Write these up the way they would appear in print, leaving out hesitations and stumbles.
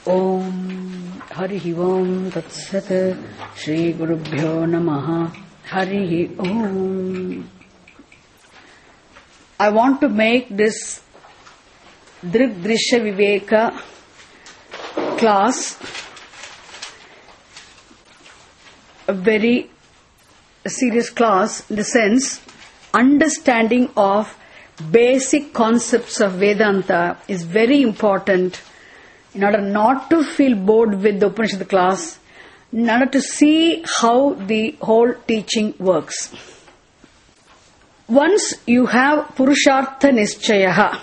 Om Harihi Om Tat Sat Shri Gurubhyo Namaha Harihi Om. I want to make this Drik Drishya Viveka class a very serious class in the sense understanding of basic concepts of Vedanta is very important in order not to feel bored with the Upanishad class, in order to see how the whole teaching works. Once you have Purushartha Nischayaha,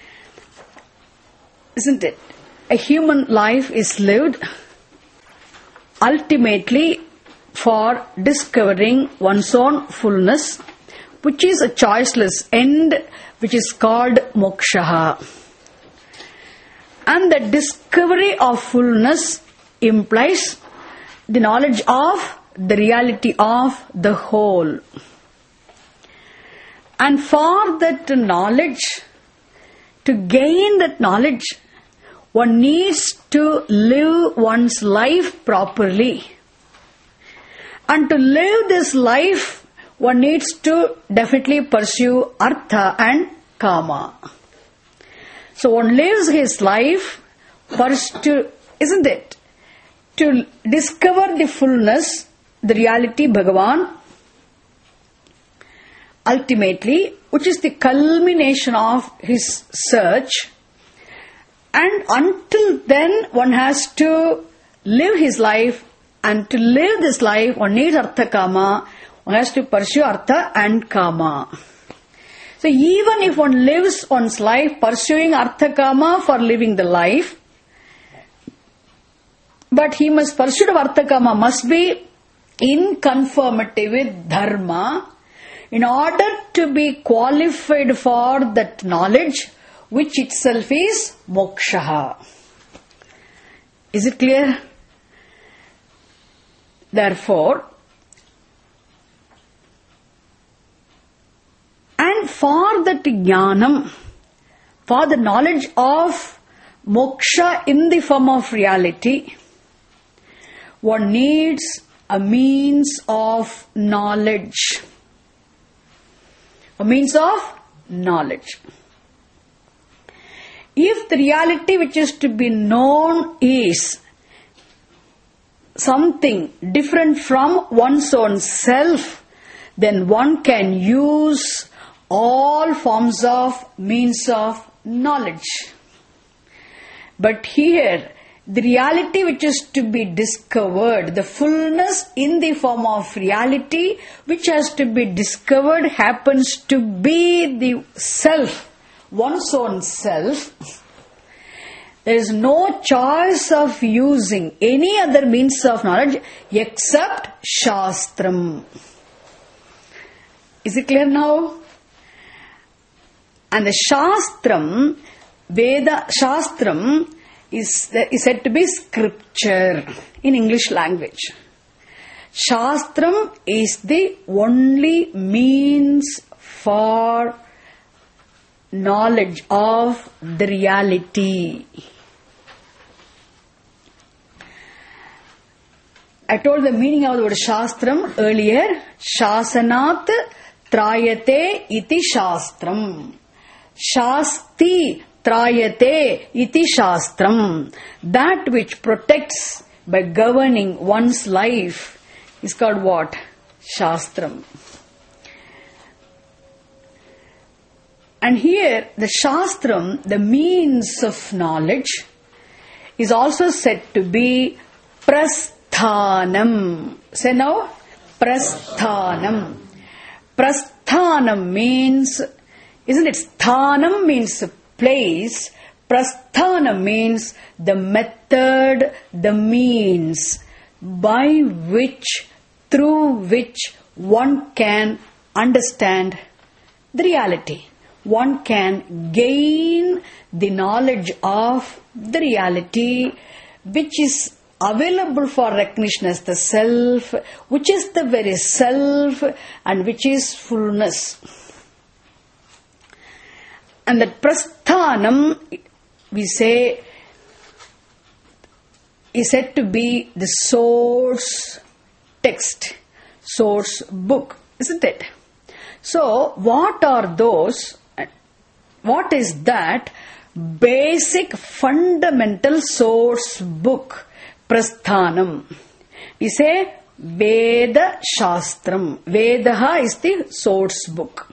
isn't it? A human life is lived ultimately for discovering one's own fullness, which is a choiceless end, which is called moksha. And the discovery of fullness implies the knowledge of the reality of the whole. And for that knowledge, to gain that knowledge, one needs to live one's life properly. And to live this life, one needs to definitely pursue artha and kama. So one lives his life first to, isn't it? To discover the fullness, the reality, Bhagavan, ultimately, which is the culmination of his search. And until then, one has to live his life, and to live this life, one needs artha kama, one has to pursue artha and kama. So even if one lives one's life pursuing artha kama for living the life, but he must pursue the artha kama must be in conformity with dharma in order to be qualified for that knowledge which itself is moksha. Is it clear? Therefore, and for that jnanam, for the knowledge of moksha in the form of reality, one needs a means of knowledge. A means of knowledge. If the reality which is to be known is something different from one's own self, then one can use all forms of means of knowledge. But here, the reality which is to be discovered, the fullness in the form of reality which has to be discovered happens to be the self, one's own self. There is no choice of using any other means of knowledge except Shastram. Is it clear now? And the Shastram, Veda Shastram is said to be scripture in English language. Shastram is the only means for knowledge of the reality. I told the meaning of the word Shastram earlier. Shasanat trayate iti Shastram. Shasti trayate iti Shastram. That which protects by governing one's life is called what? Shastram. And here the Shastram, the means of knowledge, is also said to be Prasthanam. Say now, Prasthanam. Prasthanam means, isn't it? Sthanam means place. Prasthanam means the method, the means by which, through which one can understand the reality. One can gain the knowledge of the reality which is available for recognition as the self, which is the very self and which is fullness. And that prasthanam, we say, is said to be the source text, source book, isn't it? So, what are those? What is that basic fundamental source book? Prasthanam. We say Veda Shastram. Vedaha is the source book.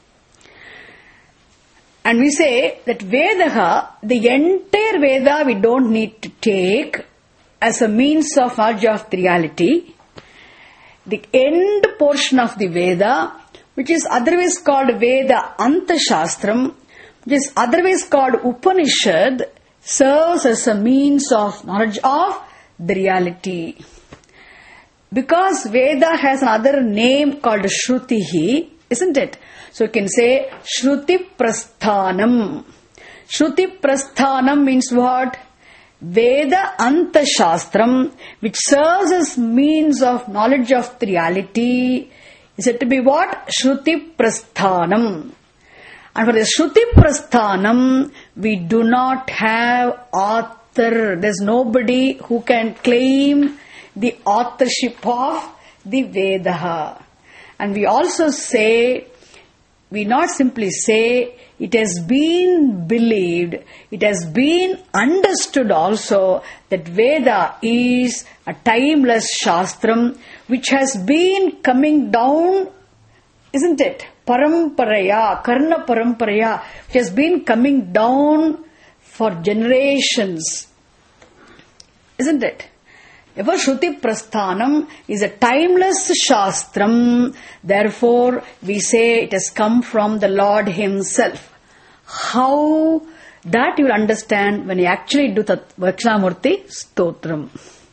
And we say that Vedaha, the entire Veda we don't need to take as a means of knowledge of the reality. The end portion of the Veda, which is otherwise called Veda Anta Shastram, which is otherwise called Upanishad, serves as a means of knowledge of the reality. Because Veda has another name called Shrutihi, isn't it? So you can say Shruti Prasthanam. Shruti Prasthanam means what? Veda Anta Shastram, which serves as means of knowledge of the reality, is said to be what? Shruti Prasthanam. And for the Shruti Prasthanam, we do not have author. There's nobody who can claim the authorship of the Vedaha. And we also say, we not simply say, it has been believed, it has been understood also that Veda is a timeless Shastram which has been coming down, isn't it? Paramparaya, Karna Paramparaya, which has been coming down for generations, isn't it? Ever Shruti Prasthanam is a timeless Shastram, therefore we say it has come from the Lord Himself. How that you will understand when you actually do the Dakshinamurti Stotram.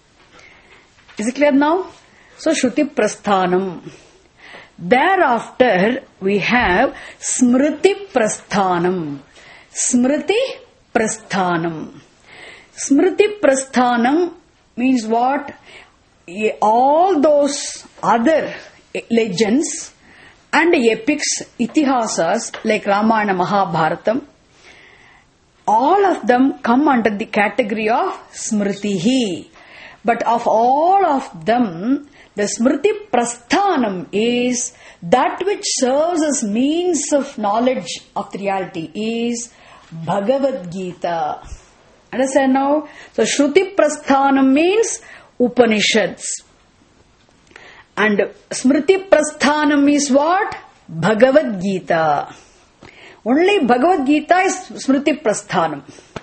Is it clear now? So Shruti Prasthanam. Thereafter we have Smriti Prasthanam. Smriti Prasthanam. Smriti Prasthanam means what? All those other legends and epics, itihasas like Ramayana, Mahabharatam, all of them come under the category of Smritihi. But of all of them, the Smriti Prasthanam is that which serves as means of knowledge of the reality is Bhagavad Gita. Understand now? So Shruti Prasthanam means Upanishads. And Smriti Prasthanam is what? Bhagavad Gita. Only Bhagavad Gita is Smriti Prasthanam.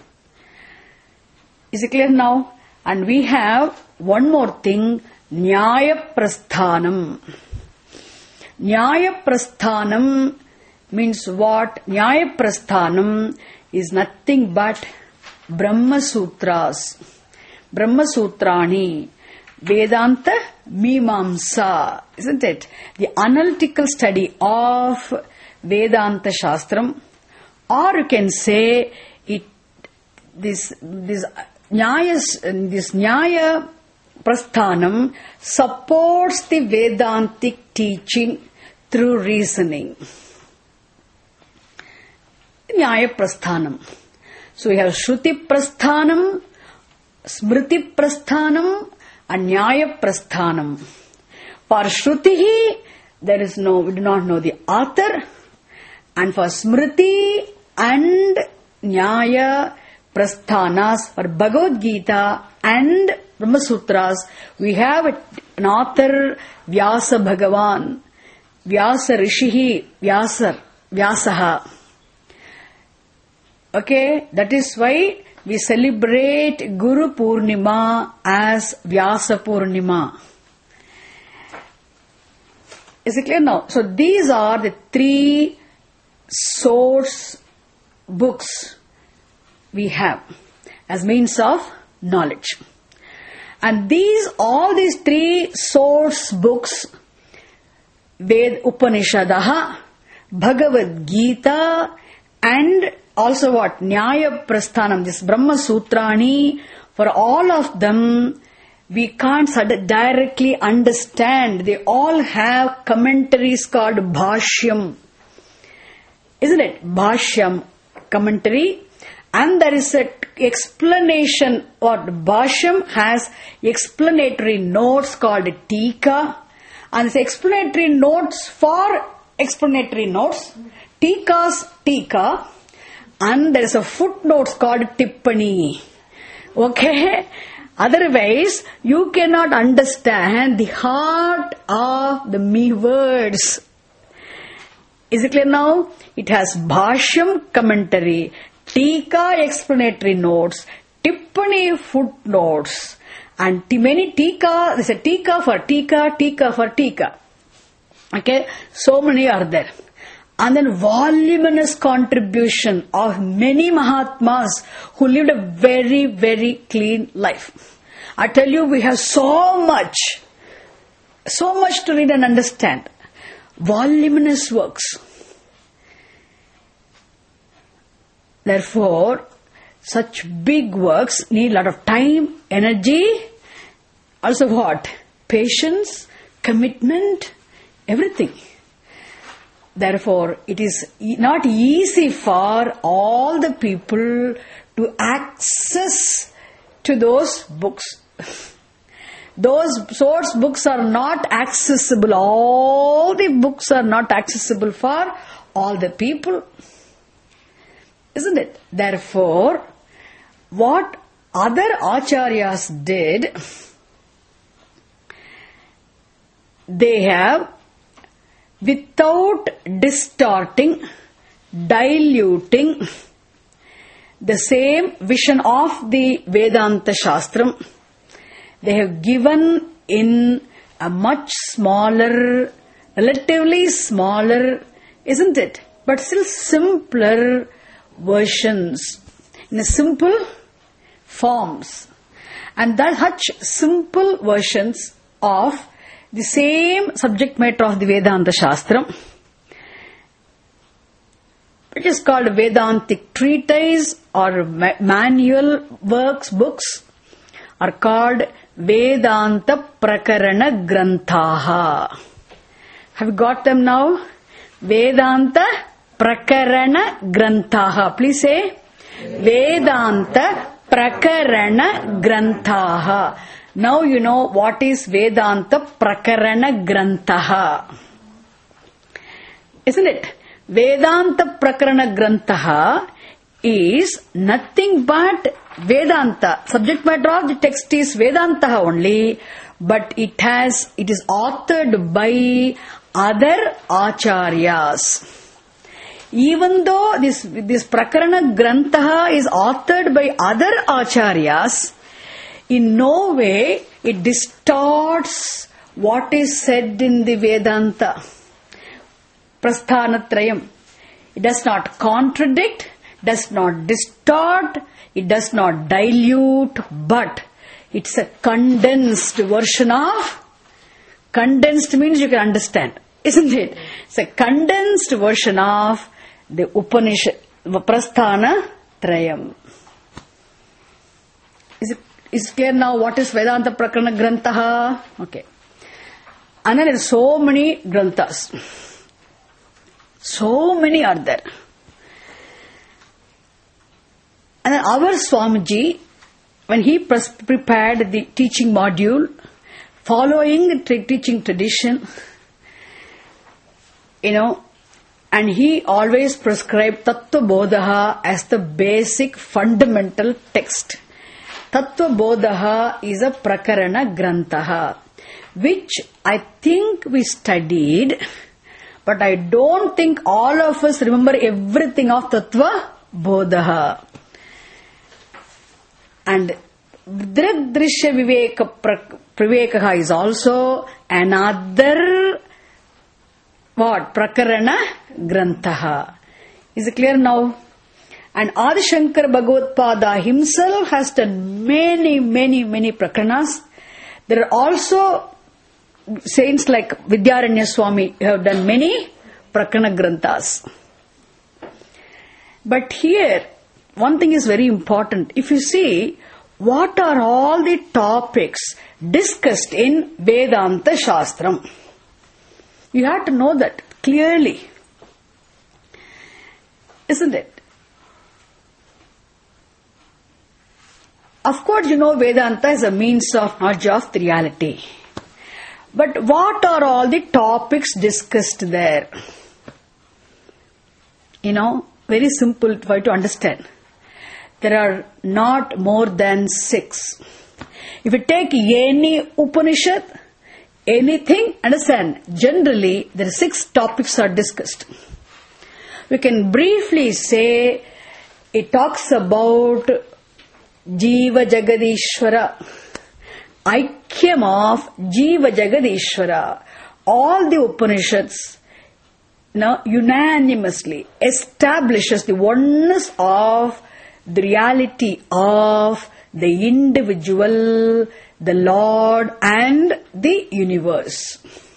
Is it clear now? And we have one more thing, Nyaya Prasthanam. Nyaya Prasthanam means what? Nyaya Prasthanam is nothing but Brahma Sutras, Brahma Sutrani, Vedanta Mimamsa, isn't it? The analytical study of Vedanta Shastram, or you can say it. This Nyaya Prasthanam supports the Vedantic teaching through reasoning. Nyaya Prasthanam. So we have Shruti Prasthanam, Smriti Prasthanam, and Nyaya Prasthanam. For Shrutihi, we do not know the author. And for Smriti and Nyaya Prasthanas, for Bhagavad Gita and Brahma Sutras, we have an author, Vyasa Bhagavan, Vyasa Rishihi, Vyasaha. Okay, that is why we celebrate Guru Purnima as Vyasa Purnima. Is it clear now? So these are the three source books we have as means of knowledge. And all these three source books, Ved Upanishadaha, Bhagavad Gita, and also what? Nyaya Prasthanam, this Brahma Sutrani, for all of them, we can't directly understand. They all have commentaries called Bhashyam. Isn't it? Bhashyam, commentary. And there is a explanation, or Bhashyam has explanatory notes called Tika. And it's explanatory notes for explanatory notes. Tika's Tika. And there is a footnotes called Tippani. Okay? Otherwise, you cannot understand the heart of the words. Is it clear now? It has Bhashyam commentary, Tika explanatory notes, Tippani footnotes, and many Tika. There's a Tika for Tika, Tika for Tika. Okay? So many are there. And then voluminous contribution of many Mahatmas who lived a very, very clean life. I tell you, we have so much to read and understand. Voluminous works. Therefore, such big works need a lot of time, energy, also what? Patience, commitment, everything. Therefore, it is not easy for all the people to access to those books. Those source books are not accessible. All the books are not accessible for all the people. Isn't it? Therefore, what other acharyas did, they have, without distorting, diluting the same vision of the Vedanta Shastram, they have given in a much smaller, relatively smaller, isn't it? But still simpler versions, in a simple forms. And that such simple versions of the same subject matter of the Vedanta Shastram, which is called Vedantic treatise or manual works, books, are called Vedanta Prakarana Granthaha. Have you got them now? Vedanta Prakarana Granthaha. Please say Vedanta Prakarana Granthaha. Now you know what is Vedanta Prakarana Granthaha. Isn't it? Vedanta Prakarana Granthaha is nothing but Vedanta. Subject matter of the text is Vedanta only, but it is authored by other acharyas. Even though this Prakarana Granthaha is authored by other acharyas, in no way it distorts what is said in the Vedanta Prasthanatrayam. It does not contradict, does not distort, it does not dilute, but it's a condensed version of, condensed means you can understand, isn't it? It's a condensed version of the Upanishad, Prasthanatrayam. Is it clear now what is Vedanta Prakarana Granthaha? Okay. And then there are so many Granthas. So many are there. And then our Swamiji, when he prepared the teaching module, following the teaching tradition, and he always prescribed Tattva Bodhaha as the basic fundamental text. Tattva Bodhaha is a Prakarana Granthaha, which I think we studied, but I don't think all of us remember everything of Tattva Bodhaha. And Dridrishya Vivekaha is also another Prakarana Granthaha. Is it clear now? And Adi Shankara Bhagavad-pada himself has done many prakaranas. There are also saints like Vidyaranya Swami who have done many prakarana granthas. But here, one thing is very important. If you see, what are all the topics discussed in Vedanta Shastram? You have to know that clearly. Isn't it? Of course, you know Vedanta is a means of knowledge of the reality. But what are all the topics discussed there? You know, very simple for you to understand. There are not more than 6. If you take any Upanishad, anything, understand, generally there are 6 topics are discussed. We can briefly say it talks about Jiva Jagadishvara, Aikyam of Jiva Jagadishvara. All the Upanishads unanimously establishes the oneness of the reality of the individual, the Lord and the universe.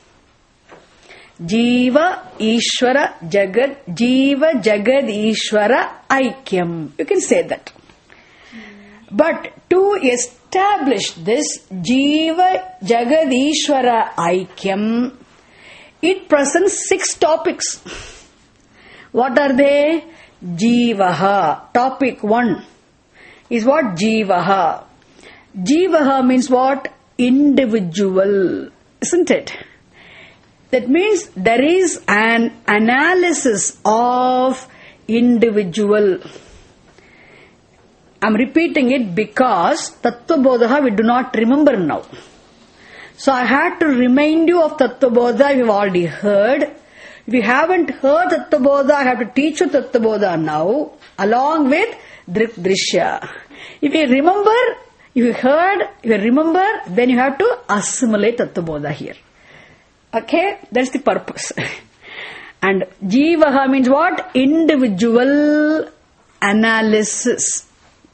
Jiva Ishvara Jagad, Jiva Jagad Ishvara Aikyam. You can say that. But to establish this Jiva Jagad Ishvara Aikyam, it presents 6 topics. What are they? Jivaha. Topic 1 is what? Jivaha. Jivaha means what? Individual. Isn't it? That means there is an analysis of individual. I am repeating it because Tattvabodha we do not remember now. So I had to remind you of Tattvabodha you have already heard. If you haven't heard Tattvabodha, I have to teach you Tattvabodha now along with Drishya. If you remember, you heard, you remember, then you have to assimilate Tattvabodha here. Okay, that's the purpose. And Jivaha means what? Individual analysis.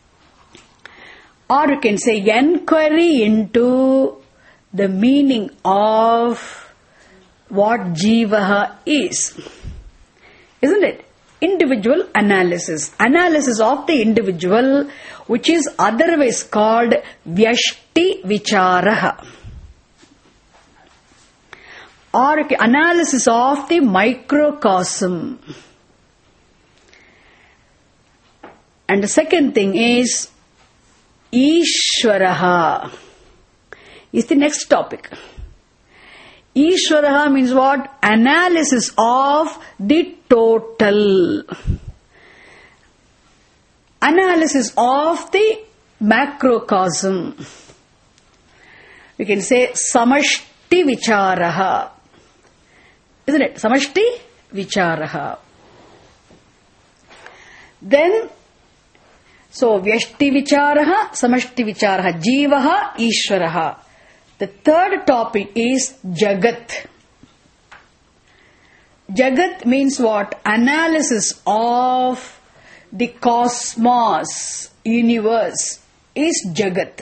Or you can say inquiry into the meaning of what Jivaha is. Isn't it? Individual analysis. Analysis of the individual, which is otherwise called Vyashti Vicharaha. Or analysis of the microcosm. And the second thing is Ishvaraha. Is the next topic. Ishvaraha means what? Analysis of the total. Analysis of the macrocosm. We can say Samashti Vicharaha. Isn't it? Samashti Vicharaha. Then, so Vyashti Vicharaha, Samashti Vicharaha, Jivaha, Ishvaraha. The third topic is Jagat. Jagat means what? Analysis of the cosmos, universe, is Jagat.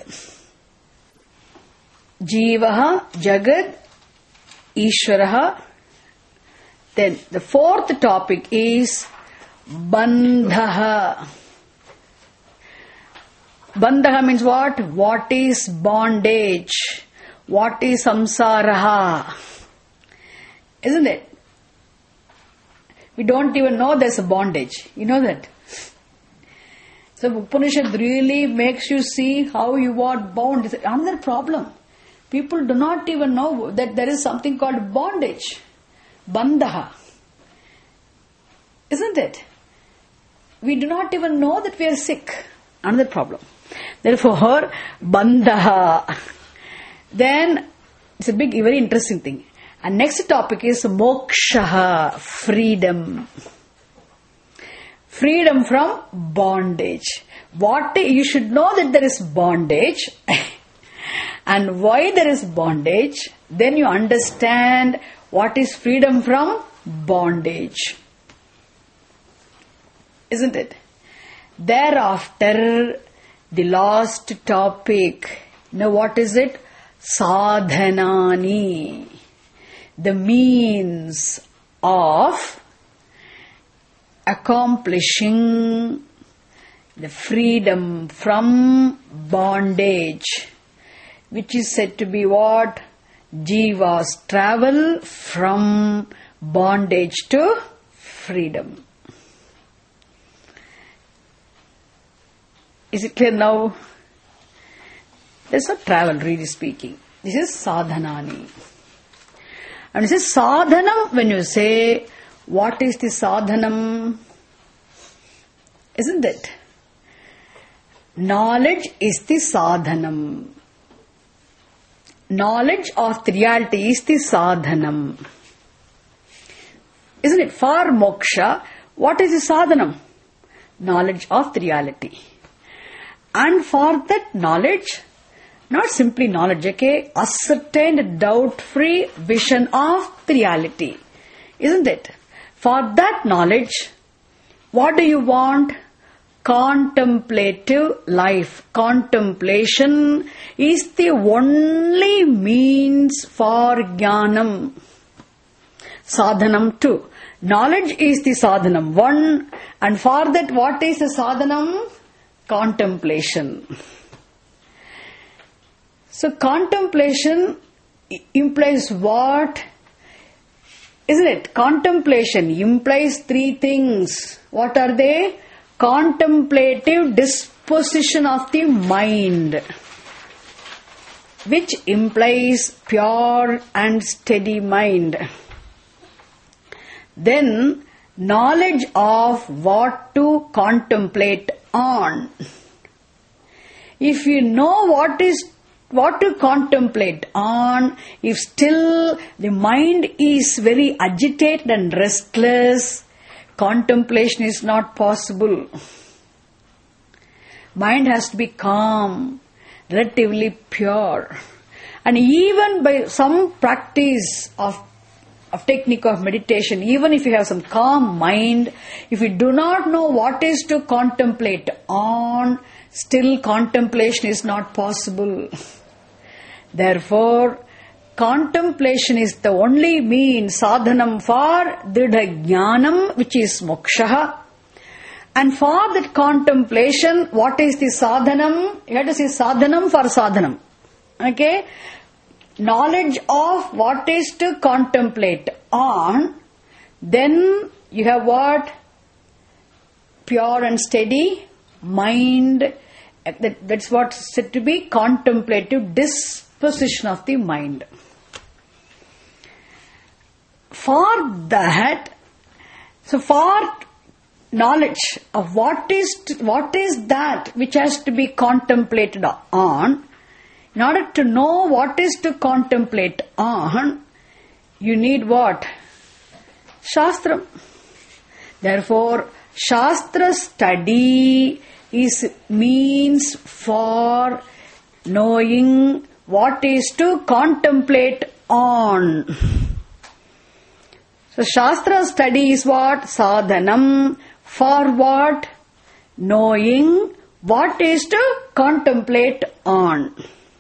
Jivaha, Jagat, Ishvaraha. Then the fourth topic is Bandhaha. Bandhaha means what? What is bondage? What is samsaraha? Isn't it? We don't even know there's a bondage. You know that? So Upanishad really makes you see how you are bound. It's another problem. People do not even know that there is something called bondage. Bandhaha. Isn't it? We do not even know that we are sick. Another problem. Therefore, Bandhaha. Then, it's a big, very interesting thing. And next topic is Mokshaha, freedom. Freedom from bondage. You should know that there is bondage and why there is bondage. Then you understand what is freedom from bondage. Isn't it? Thereafter, the last topic. Now what is it? Sadhanani. The means of accomplishing the freedom from bondage, which is said to be what? Jiva's travel from bondage to freedom. Is it clear now? That's not travel, really speaking. This is sadhanani. And this is sadhanam. When you say, what is the sadhanam? Isn't it? Knowledge is the sadhanam. Knowledge of the reality is the sadhanam. Isn't it? For moksha, what is the sadhanam? Knowledge of the reality. And for that knowledge, not simply knowledge, okay? Ascertained, doubt-free vision of the reality. Isn't it? For that knowledge, what do you want? Contemplative life. Contemplation is the only means for jnanam. Sadhanam 2. Knowledge is the sadhanam 1. And for that, what is the sadhanam? Contemplation. So contemplation implies what? Isn't it? Contemplation implies 3 things. What are they? Contemplative disposition of the mind, which implies pure and steady mind. Then knowledge of what to contemplate on. If you know what to contemplate on, if still the mind is very agitated and restless, contemplation is not possible. Mind has to be calm, relatively pure. And even by some practice of technique of meditation, even if you have some calm mind, if you do not know what is to contemplate on, still contemplation is not possible. Therefore, contemplation is the only means, sadhanam for dridha jnanam, which is moksha. And for that contemplation, what is the sadhanam? You have to say sadhanam for sadhanam. Okay? Knowledge of what is to contemplate on. Then you have what? Pure and steady mind. That's what's said to be contemplative disposition of the mind. For that, so for knowledge of what is that which has to be contemplated on, in order to know what is to contemplate on, you need what? Shastram. Therefore, Shastra study is means for knowing what is to contemplate on. So Shastra study is what? Sadhanam. For what? Knowing what is to contemplate on.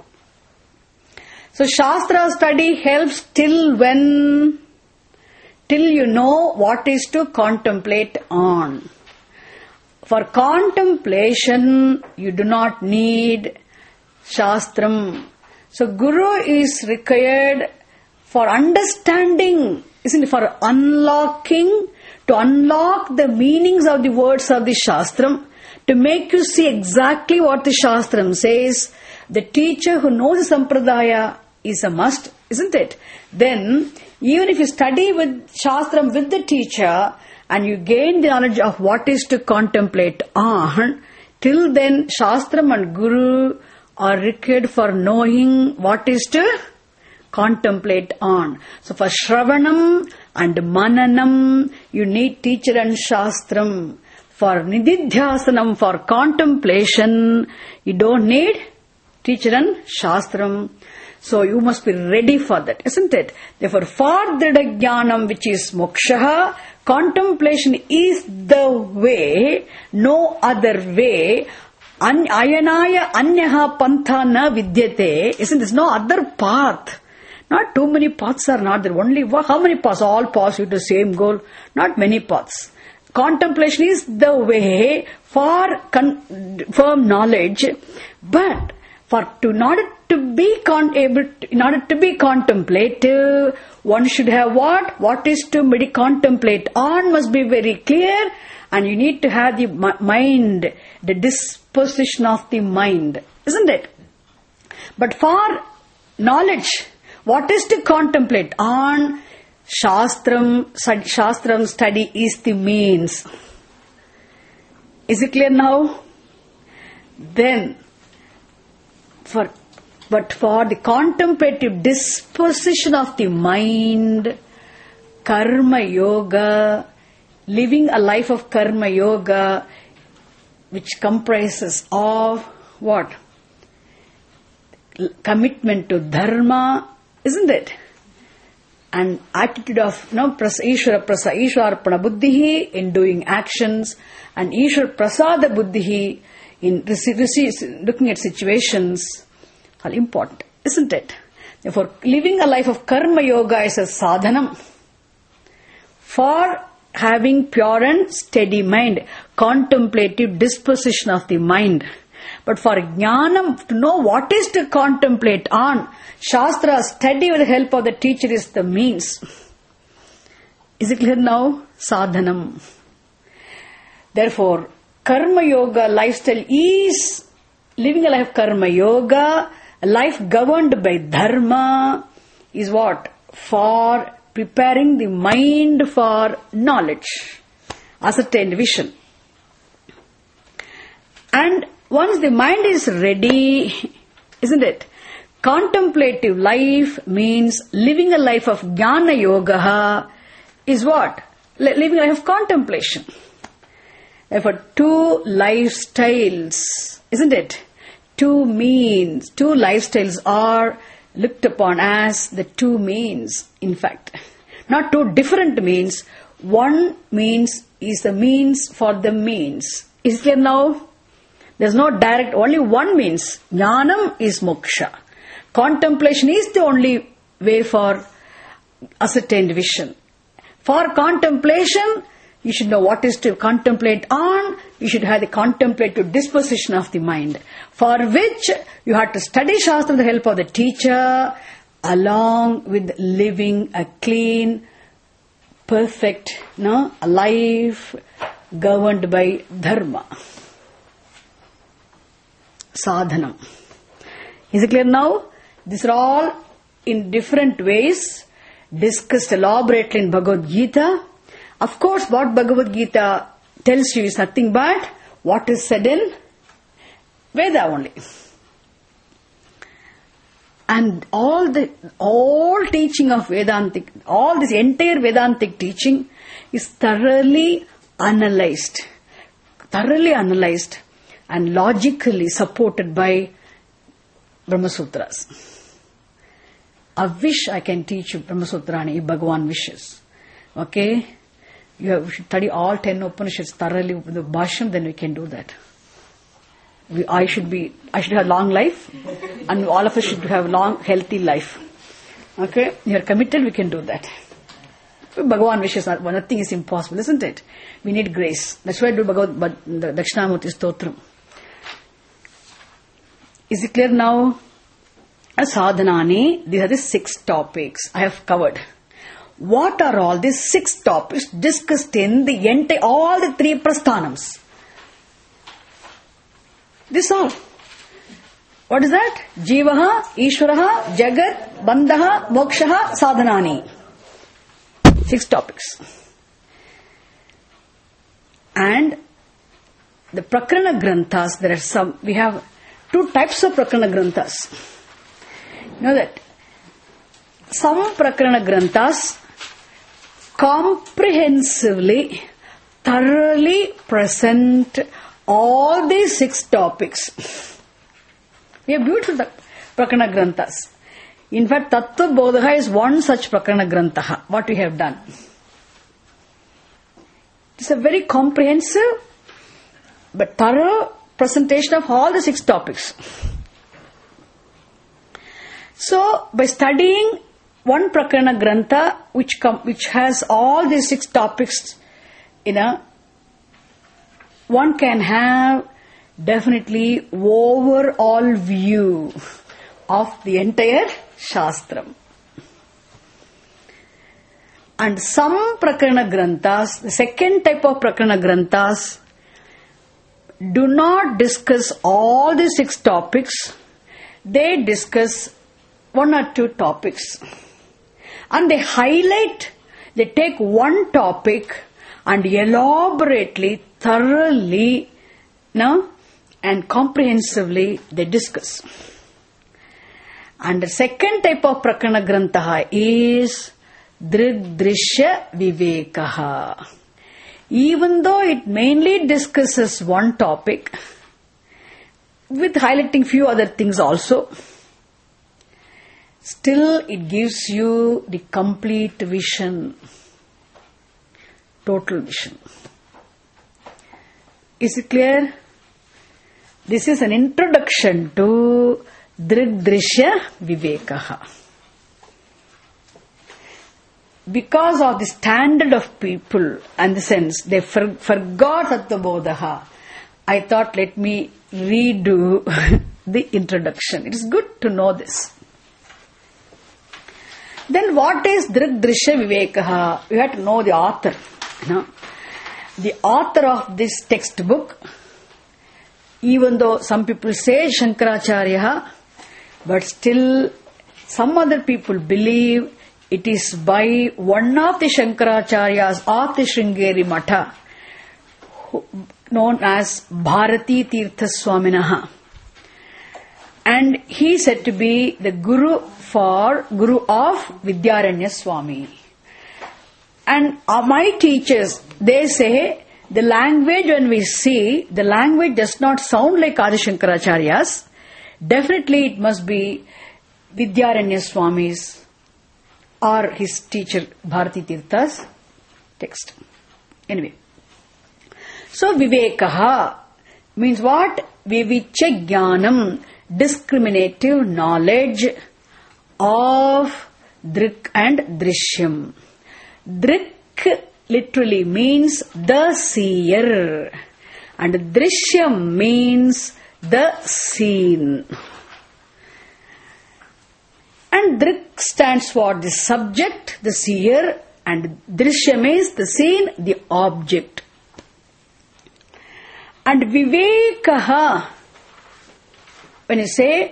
So Shastra study helps till when? Till you know what is to contemplate on. For contemplation, you do not need Shastram. So Guru is required for understanding, isn't it? For unlocking, to unlock the meanings of the words of the Shastram, to make you see exactly what the Shastram says. The teacher who knows the Sampradaya is a must, isn't it? Then, even if you study with Shastram with the teacher, and you gain the knowledge of what is to contemplate on, till then Shastram and Guru are required for knowing what is to contemplate on. So for Shravanam and Mananam, you need teacher and Shastram. For Nididhyasanam, for contemplation, you don't need teacher and Shastram. So you must be ready for that, isn't it? Therefore, for Dridha Jnanam, which is moksha, contemplation is the way, no other way. Ayanaya anyaha pantha na vidyate. Isn't there no other path? Not too many paths are not there. Only how many paths? All paths with the same goal. Not many paths. Contemplation is the way for firm knowledge, but in order to be contemplative, one should have what? What is to contemplate on must be very clear, and you need to have the mind, the disposition of the mind, isn't it? But for knowledge, what is to contemplate on? Shastram study is the means. Is it clear now? Then, but for the contemplative disposition of the mind, karma yoga, living a life of karma yoga, which comprises of what? Commitment to dharma, isn't it? And attitude of Ishvara Arpana Buddhihi in doing actions, and Ishvara Prasada Buddhihi in looking at situations, are important, isn't it? Therefore, living a life of karma yoga is a sadhanam for having pure and steady mind, contemplative disposition of the mind. But for jnanam, to know what is to contemplate on, Shastra study with the help of the teacher is the means. Is it clear now? Sadhanam. Therefore, karma yoga lifestyle is living a life of karma yoga, a life governed by dharma, is what? For preparing the mind for knowledge, ascertained vision. And once the mind is ready, isn't it? Contemplative life means living a life of jnana yoga is what? Living a life of contemplation. Therefore, two lifestyles, isn't it? Two lifestyles are looked upon as the two means, in fact. Not two different means. One means is the means for the means. Is it clear now? There's no direct, only one means. Jnanam is moksha. Contemplation is the only way for ascertained vision. For contemplation, you should know what is to contemplate on. You should have the contemplative disposition of the mind, for which you have to study Shastra with the help of the teacher, along with living a clean, perfect, a life governed by dharma. Sadhanam. Is it clear now? These are all in different ways discussed elaborately in Bhagavad Gita. Of course, what Bhagavad Gita tells you is nothing but what is said in Veda only. And all teaching of Vedantic, all this entire Vedantic teaching is thoroughly analyzed and logically supported by Brahma Sutras. I wish I can teach you Brahma Sutrani if Bhagavan wishes. Okay? You should study all 10 Upanishads thoroughly with the Bhashyam, then we can do that. I should have long life, and all of us should have long, healthy life. Okay? You are committed, we can do that. If Bhagavan wishes, nothing is impossible, isn't it? We need grace. That's why I do the Dakshinamurti Stotram. Is it clear now? Sadhanani, these are the 6 topics I have covered. What are all these 6 topics discussed in all the 3 prasthanams? This all. What is that? Jivaha, Ishvaraha, Jagat, Bandhaha, Mokshaha, Sadhanani. 6 topics. And the Prakarana Granthas, we have 2 types of Prakarana Granthas. You know that some Prakarana Granthas comprehensively, thoroughly present all these 6 topics. We have beautiful Prakarana Granthas. In fact, Tattva Bodha is one such Prakarana Grantha, what we have done. It's a very comprehensive but thorough presentation of all the 6 topics. So, by studying one Prakarana Grantha which has all these 6 topics, one can have definitely overall view of the entire Shastram. And some Prakarana Granthas, the second type of Prakarana Granthas, do not discuss all the 6 topics. they discuss one or two topics. And they take one topic and elaborately, thoroughly, and comprehensively they discuss. And the second type of Prakarana Grantaha is Drig-Drishya Vivekaha. Even though it mainly discusses one topic, with highlighting few other things also, still it gives you the complete vision, total vision. Is it clear? This is an introduction to Drig-Drishya Vivekaha. Because of the standard of people and the sense, they forgot Tattva-bodha. I thought, let me redo the introduction. It is good to know this. Then what is Drig-Drishya Vivekaha? You have to know the author. The author of this textbook, even though some people say Shankaracharya, but still some other people believe it is by one of the Shankaracharyas of the Sringeri Matha, known as Bharati Tirtha Swaminaha. And he is said to be the Guru of Vidyaranya Swami. And my teachers, they say, the language, when we see, the language does not sound like Adi Shankaracharya's. Definitely it must be Vidyaranya Swami's or his teacher Bharati Tirtha's text. Anyway. So Vivekaha means what? Vivicha Jnanam, discriminative knowledge of Drik and Drishyam. Drik literally means the seer and Drishyam means the seen. And Drik stands for the subject, the seer, and Drishyam is the seen, the object. And Vivekaha, when you say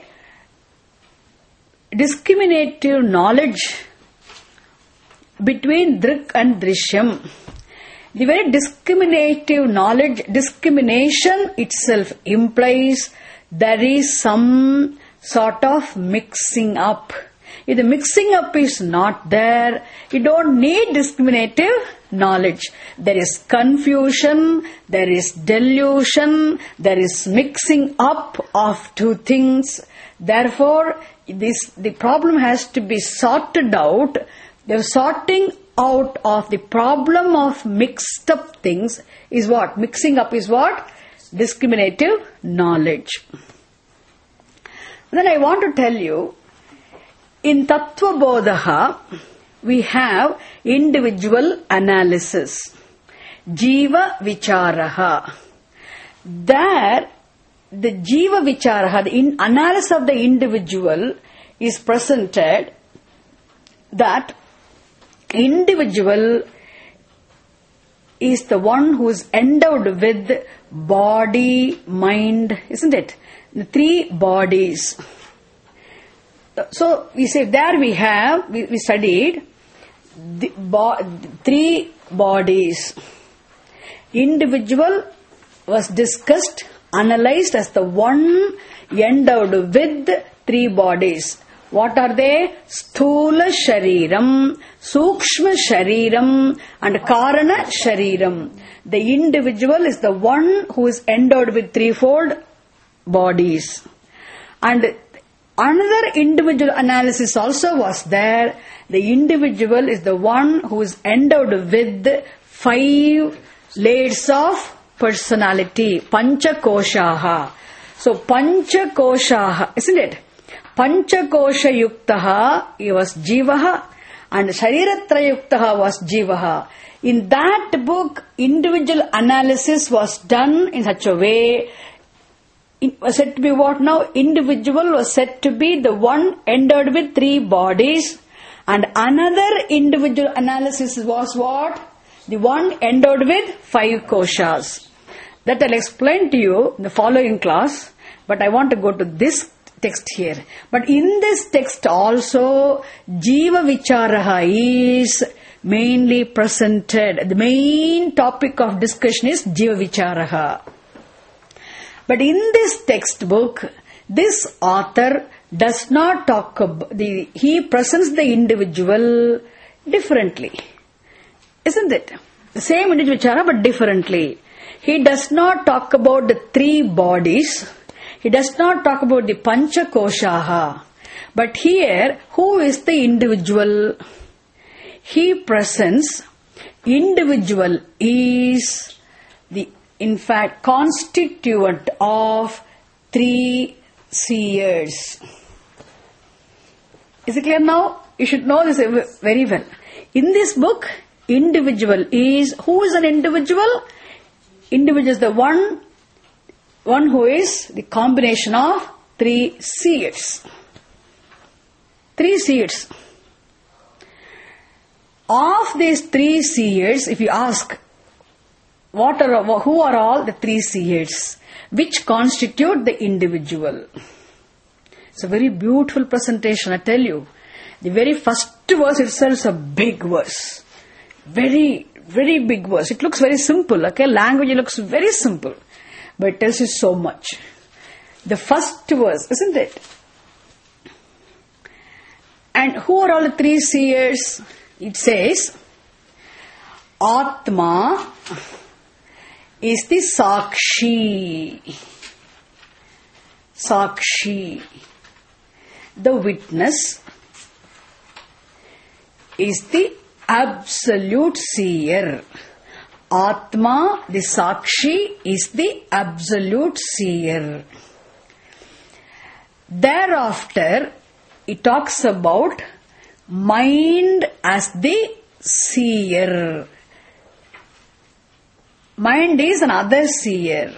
discriminative knowledge between Drik and Drishyam, the very discriminative knowledge, discrimination itself implies there is some sort of mixing up. If the mixing up is not there, you don't need discriminative knowledge. There is confusion, there is delusion, there is mixing up of two things. Therefore, the problem has to be sorted out. The sorting out of the problem of mixed up things is what? Mixing up is what? Discriminative knowledge. Then I want to tell you, in Tattva-bodha, we have individual analysis. Jiva Vicharaha. There, the Jiva Vicharaha, the analysis of the individual is presented that individual is the one who is endowed with body, mind, isn't it? The three bodies. So we say there we studied the three bodies. Individual was discussed, analyzed as the one endowed with three bodies. What are they? Sthula Shariram, Sukshma Shariram and Karana Shariram. The individual is the one who is endowed with threefold bodies. And another individual analysis also was there. The individual is the one who is endowed with 5 layers of personality. Pancha Koshaha. So Pancha Koshaha, isn't it? Pancha Kosha Yuktaha, he was Jivaha, and Shariratraya Yuktaha was Jivaha. In that book, individual analysis was done in such a way. It was said to be what now? Individual was said to be the one endowed with 3 bodies, and another individual analysis was what? The one endowed with 5 koshas. That I'll explain to you in the following class, but I want to go to this text here. But in this text also, Jiva Vicharaha is mainly presented. The main topic of discussion is Jiva Vicharaha. But in this textbook, this author does not talk about he presents the individual differently. Isn't it? The same individual vichara but differently. He does not talk about the three bodies. He does not talk about the Pancha Koshaha. But here, who is the individual? He presents individual is the, in fact, constituent of three seers. Is it clear now? You should know this very well. In this book, individual is, who is an individual? Individual is the one who is the combination of three seers. Three seers. Of these three seers, if you ask, who are all the three seers which constitute the individual? It's a very beautiful presentation, I tell you. The very first verse itself is a big verse. Very, very big verse. It looks very simple, okay? Language looks very simple, but it tells you so much. The first verse, isn't it? And who are all the three seers? It says, Atma is the Sakshi. Sakshi. The witness is the absolute seer. Atma, the Sakshi, is the absolute seer. Thereafter, it talks about mind as the seer. Mind is another seer.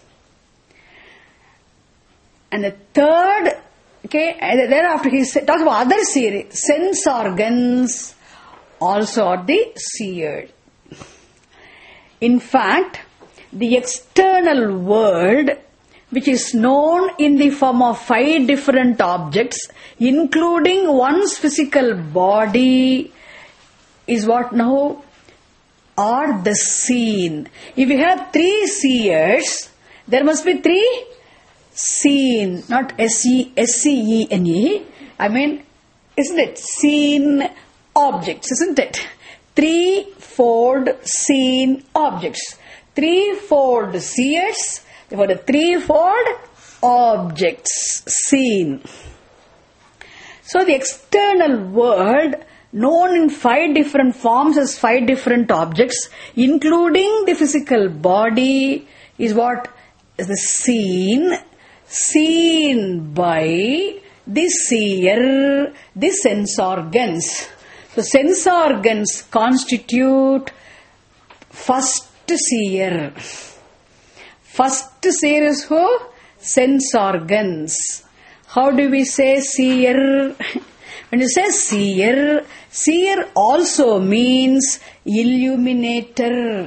And the third, okay, thereafter he talks about other seer. Sense organs also are the seer. In fact, the external world, which is known in the form of 5 different objects, including one's physical body, is what now are the seen. If you have 3 seers, there must be 3 seen, not S-E-E-N-E. I mean, isn't it? Seen objects, isn't it? 3-fold seen objects. 3-fold seers, therefore the 3-fold objects seen. So the external world, known in 5 different forms as 5 different objects, including the physical body, is what is the seen by the seer, the sense organs. So sense organs constitute first seer. First seer is who? Sense organs. How do we say seer? When you say seer, seer also means illuminator.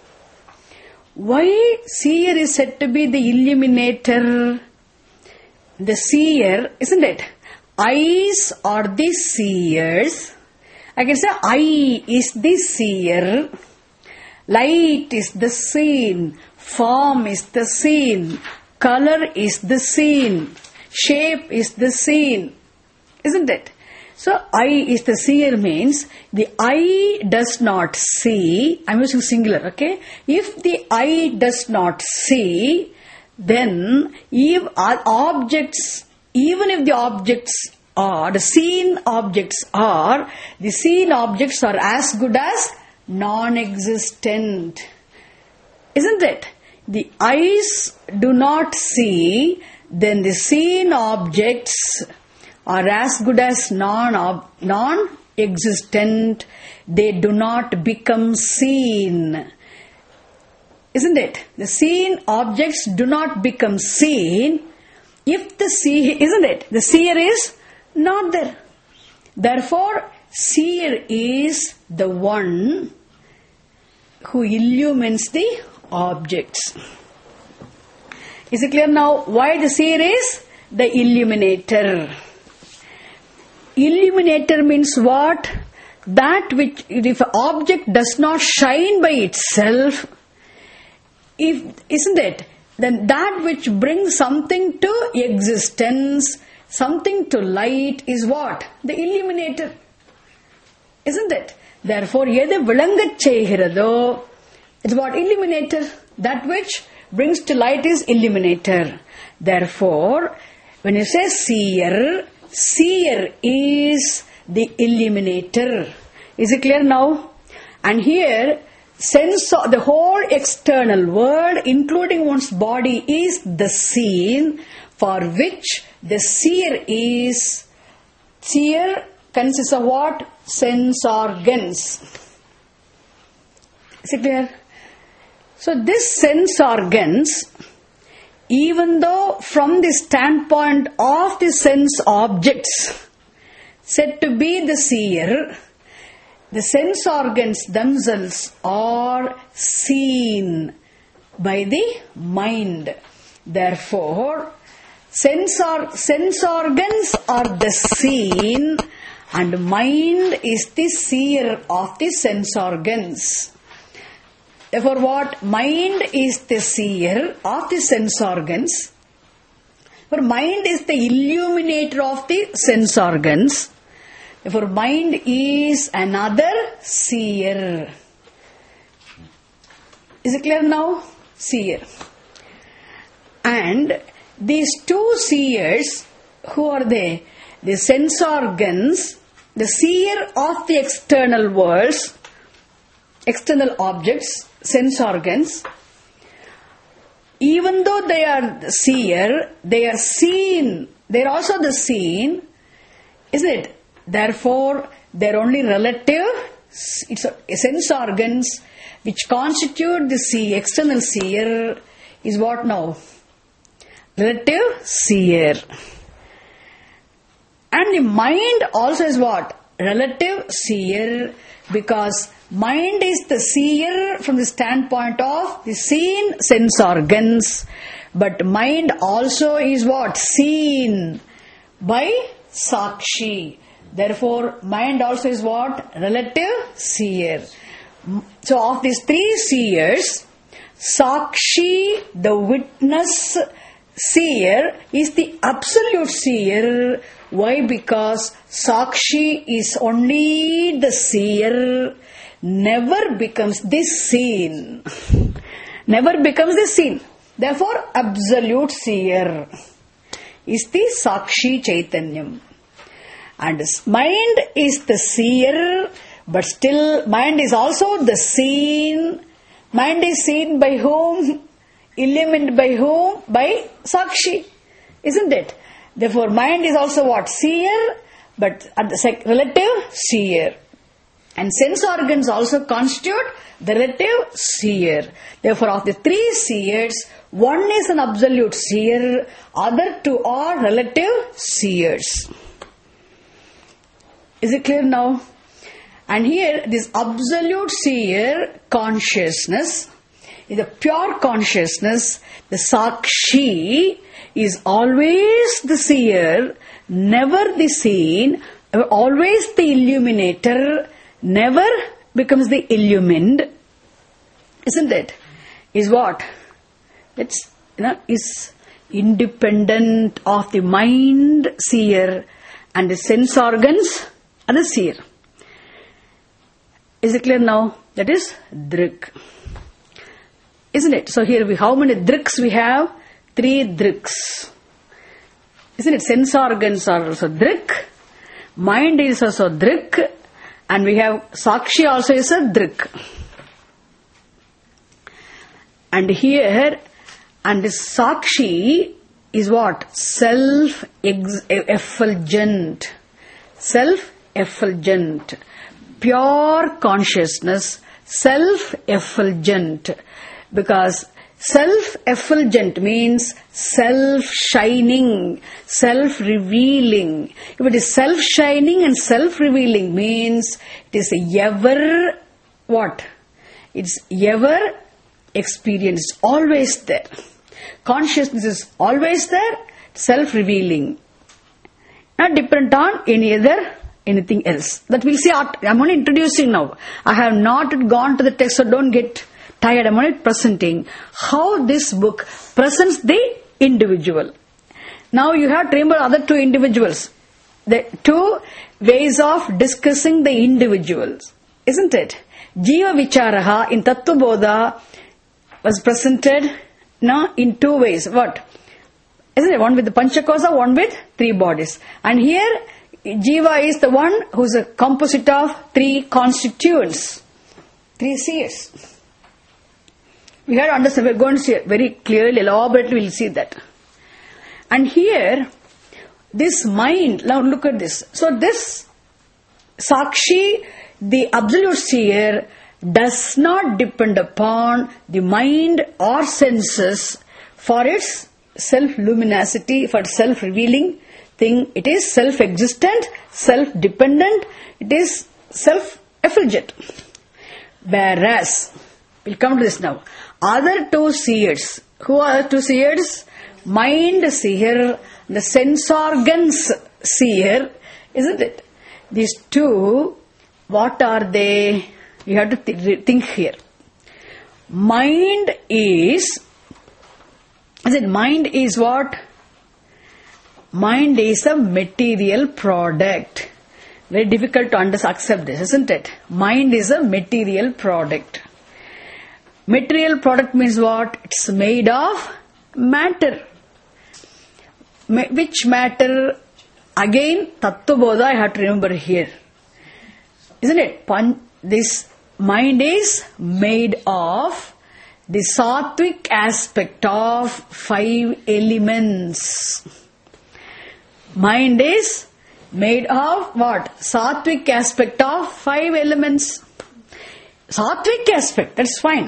Why seer is said to be the illuminator? The seer, isn't it? Eyes are the seers. I can say eye is the seer. Light is the seen. Form is the seen. Color is the seen. Shape is the seen. Isn't it? So, eye is the seer means the eye does not see. I'm using singular, okay? If the eye does not see, then even if the objects are, the seen objects are as good as non-existent. Isn't it? The eyes do not see, then the seen objects are as good as non-existent. They do not become seen. Isn't it? The seen objects do not become seen if the isn't it? The seer is not there. Therefore, seer is the one who illumines the objects. Is it clear now why the seer is the illuminator. Illuminator means what? That which, if an object does not shine by itself, isn't it? Then that which brings something to existence, something to light is what? The illuminator. Isn't it? Therefore, எது விளங்கச் செய்கிறதோ, it's what? Illuminator. That which brings to light is illuminator. Therefore, when you say seer, seer is the illuminator. Is it clear now? And here, sense of the whole external world, including one's body, is the scene for which the seer is. Seer consists of what? Sense organs. Is it clear? So this sense organs, even though from the standpoint of the sense objects said to be the seer, the sense organs themselves are seen by the mind. Therefore, sense organs are the seen, and mind is the seer of the sense organs. Therefore, what? Mind is the seer of the sense organs. For mind is the illuminator of the sense organs. Therefore, mind is another seer. Is it clear now? Seer. And these two seers, who are they? The sense organs, the seer of the external worlds, external objects, sense organs. Even though they are the seer, they are seen. They are also the seen, isn't it? Therefore, they are only relative. It's sense organs which constitute the external seer is what now? Relative seer. And the mind also is what? Relative seer, because mind is the seer from the standpoint of the seen sense organs, but mind also is what? Seen by Sakshi. Therefore, mind also is what? Relative seer. So, of these three seers, Sakshi, the witness seer, is the absolute seer. Why? Because Sakshi is only the seer, never becomes the seen. Never becomes the seen. Therefore, absolute seer is the Sakshi Chaitanyam. And mind is the seer, but still mind is also the seen. Mind is seen by whom? Illumined by whom? By Sakshi. Isn't it? Therefore, mind is also what? Seer, but at the relative seer. And sense organs also constitute the relative seer. Therefore, of the three seers, one is an absolute seer, other two are relative seers. Is it clear now? And here, this absolute seer consciousness is a pure consciousness. The Sakshi is always the seer, never the seen, always the illuminator, never becomes the illumined. Isn't it? Is what? It's, is independent of the mind seer and the sense organs are the seer. Is it clear now? That is Drik. Isn't it? So here how many Driks we have? 3 Driks. Isn't it? Sense organs are also Drik. Mind is also Drik. And we have Sakshi also is a Drik. And here, and this Sakshi is what? Self-effulgent. Self-effulgent. Pure consciousness. Self-effulgent. Because self-effulgent means self-shining, self-revealing. If it is self-shining and self-revealing means it is ever what? It's ever experienced, always there. Consciousness is always there, self-revealing. Not dependent on anything else. That we'll see. I'm only introducing now. I have not gone to the text, so don't get tired. I'm only presenting how this book presents the individual. Now you have to remember other two individuals. The two ways of discussing the individuals. Isn't it? Jiva Vicharaha in Tattva Bodha was presented in two ways. What? Isn't it? One with the Panchakosa, one with three bodies. And here, Jiva is the one who is a composite of three constituents, three seers. We have to understand, we are going to see it very clearly, elaborately, we will see that. And here, this mind, now look at this. So this Sakshi, the absolute seer, does not depend upon the mind or senses for its self-luminosity, for self-revealing thing. It is self-existent, self-dependent, it is self-effulgent. Whereas, we'll come to this now, other two seers, who are the two seers? Mind seer, the sense organs seer, isn't it? These two, what are they? You have to think here. Mind is what? Mind is a material product. Very difficult to accept this, isn't it? Mind is a material product. Material product means what? It's made of matter. Which matter? Again, Tattva Bodha I have to remember here. Isn't it? This mind is made of the sattvic aspect of 5 elements. Mind is made of what? Sattvic aspect of 5 elements. Sattvic aspect, that's fine.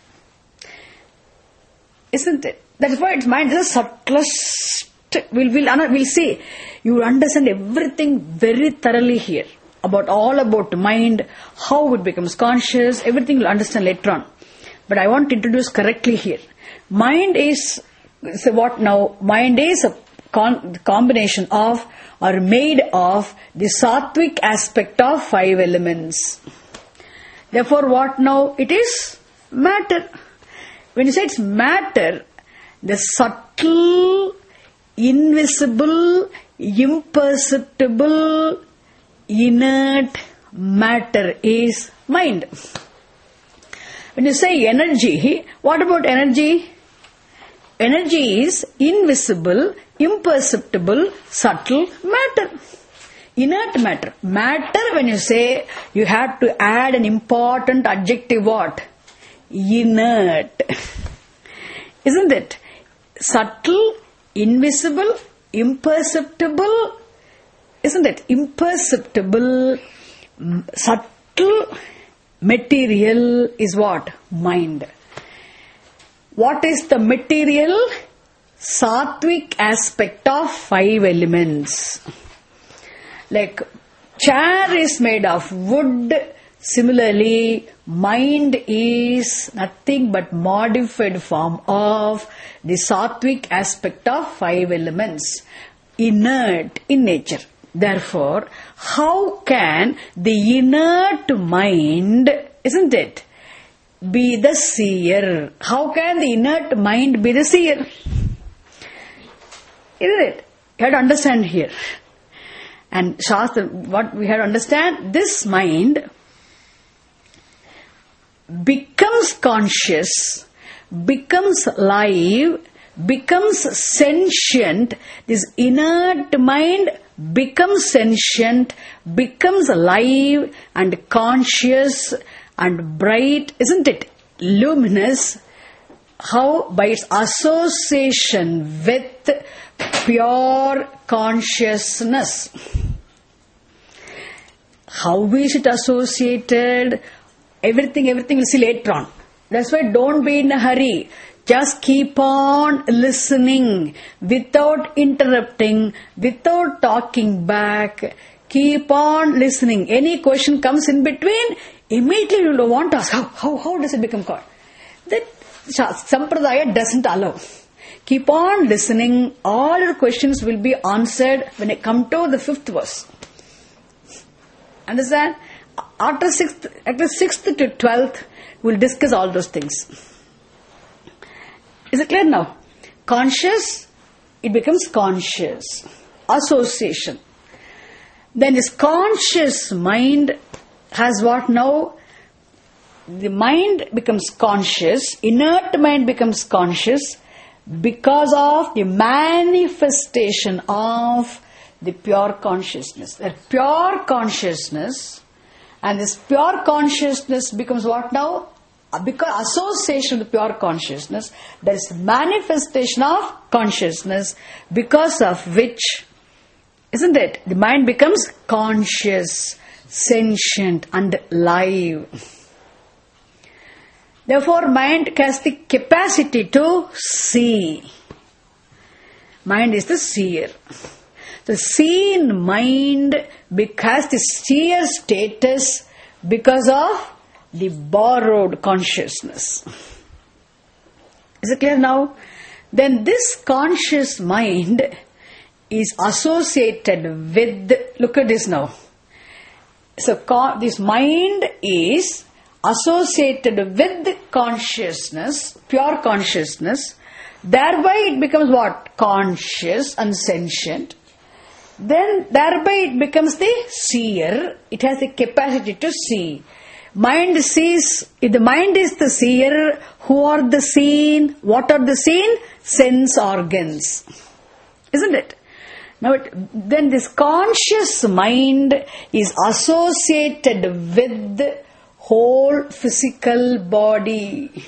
Isn't it? That's why its mind is the subtlest. We'll see. You will understand everything very thoroughly here. All about mind, how it becomes conscious, everything you'll understand later on. But I want to introduce correctly here. Mind is what now? Mind is a combination of or made of the sattvic aspect of 5 elements. Therefore, what now? It is matter. When you say it's matter, the subtle, invisible, imperceptible, inert matter is mind. When you say energy, what about energy? Energy is invisible, imperceptible, subtle matter. Inert matter. Matter, when you say, you have to add an important adjective, what? Inert. Isn't it? Subtle, invisible, imperceptible, isn't it? Imperceptible, subtle material is what? Mind. What is the material? Sattvic aspect of 5 elements. Like chair is made of wood. Similarly, mind is nothing but modified form of the sattvic aspect of 5 elements. Inert in nature. Therefore, how can the inert mind, isn't it, be the seer? How can the inert mind be the seer? Isn't it? You have to understand here. And Shastra, what we have to understand, this mind becomes conscious, becomes live, becomes sentient. This inert mind becomes sentient, becomes alive and conscious and bright, isn't it? Luminous. How? By its association with pure consciousness. How is it associated? Everything we'll see later on. That's why don't be in a hurry. Just keep on listening without interrupting, without talking back. Keep on listening. Any question comes in between, immediately you will want to ask, how does it become God? That Sampradaya doesn't allow. Keep on listening. All your questions will be answered when I come to the 5th verse. Understand? After 6th to 12th, we'll discuss all those things. Is it clear now? Conscious, it becomes conscious. Association. Then this conscious mind has what now? The mind becomes conscious, inert mind becomes conscious because of the manifestation of the pure consciousness. That pure consciousness, and this pure consciousness becomes what now? Because association with pure consciousness, there is manifestation of consciousness, because of which, isn't it? The mind becomes conscious, sentient and live. Therefore, mind has the capacity to see. Mind is the seer. The seen mind has the seer status because of the borrowed consciousness. Is it clear now? Then this conscious mind is associated with, look at this now. So this mind is associated with consciousness, pure consciousness. Thereby it becomes what? Conscious and sentient. Then thereby it becomes the seer. It has the capacity to see. Mind sees. If the mind is the seer, who are the seen? What are the seen? Sense organs. Isn't it? Now, then this conscious mind is associated with the whole physical body.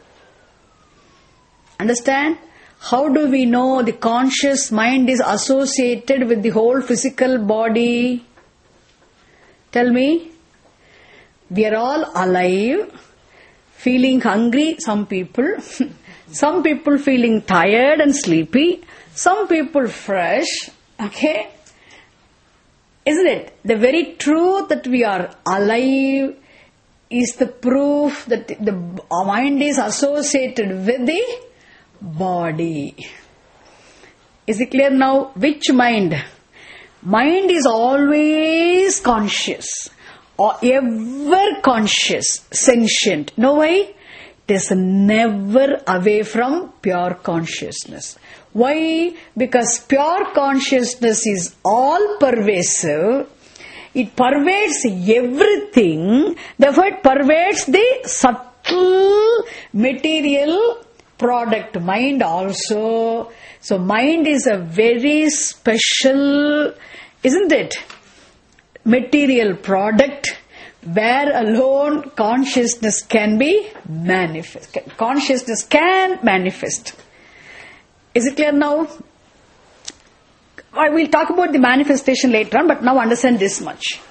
Understand? How do we know the conscious mind is associated with the whole physical body? Tell me. We are all alive, feeling hungry, some people. Some people feeling tired and sleepy. Some people fresh. Okay? Isn't it? The very truth that we are alive is the proof that the mind is associated with the body. Is it clear now? Which mind? Mind is always conscious, or ever conscious, sentient. No way? It is never away from pure consciousness. Why? Because pure consciousness is all pervasive. It pervades everything. Therefore, it pervades the subtle material product, mind also. So, mind is a very special, isn't it? Material product where alone consciousness can be manifest. Consciousness can manifest. Is it clear now? We'll talk about the manifestation later on, but now understand this much.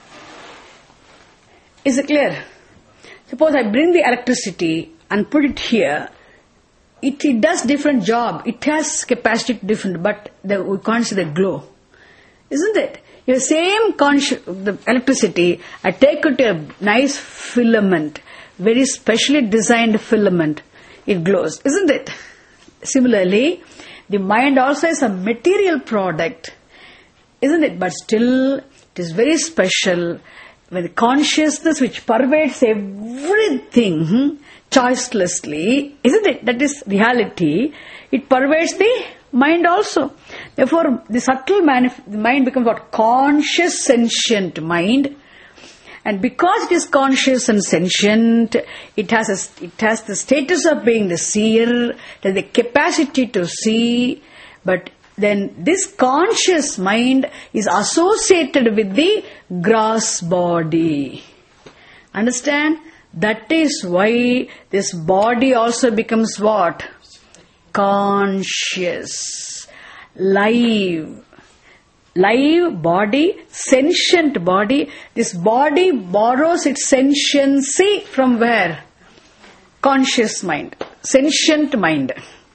Is it clear? Suppose I bring the electricity and put it here. It does different job. It has capacity to different, but we can't see the glow. Isn't it? The same the electricity, I take it to a nice filament, very specially designed filament. It glows. Isn't it? Similarly, the mind also is a material product, isn't it? But still, it is very special. When the consciousness which pervades everything choicelessly, isn't it? That is reality. It pervades the mind also. Therefore, the subtle the mind becomes what? Conscious, sentient mind. And because it is conscious and sentient, it has the status of being the seer, it has the capacity to see. But then this conscious mind is associated with the gross body. Understand? That is why this body also becomes what? Conscious. Live body, sentient body. This body borrows its sentiency from where? Conscious mind, sentient mind.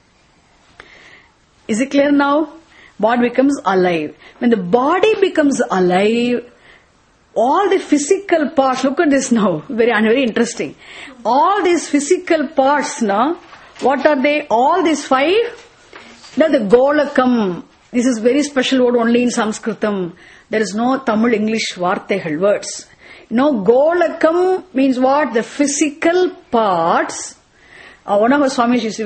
Is it clear now? Body becomes alive. When the body becomes alive, all the physical parts, look at this now, very interesting. All these physical parts now, what are they? All these 5 Now the Golakam, this is very special word only in Sanskritam. There is no Tamil English Varthaigal words. Golakam means what? The physical parts. One of our Swamis used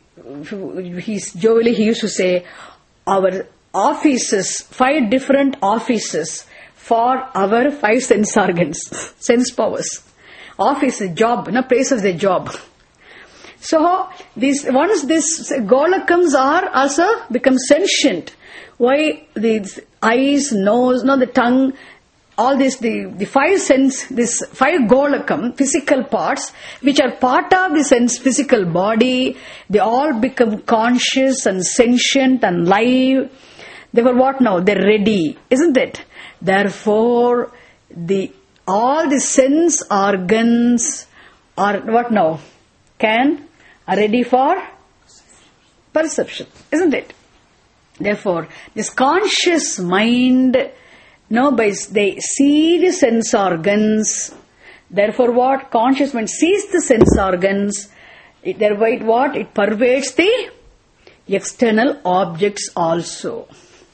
he used to say, our offices, 5 different offices for our 5 sense organs, sense powers. Office is job, place of the job. So, once these Golakams are also become sentient, why the eyes, nose, the tongue, all this, the 5 sense, this 5 Golakam, physical parts, which are part of the sense physical body, they all become conscious and sentient and live. Therefore what now? They're ready, isn't it? Therefore, all the sense organs are what now? Are ready for perception, isn't it? Therefore, this conscious mind, they see the sense organs. Therefore, what? Conscious mind sees the sense organs. Thereby, what? It pervades the external objects also.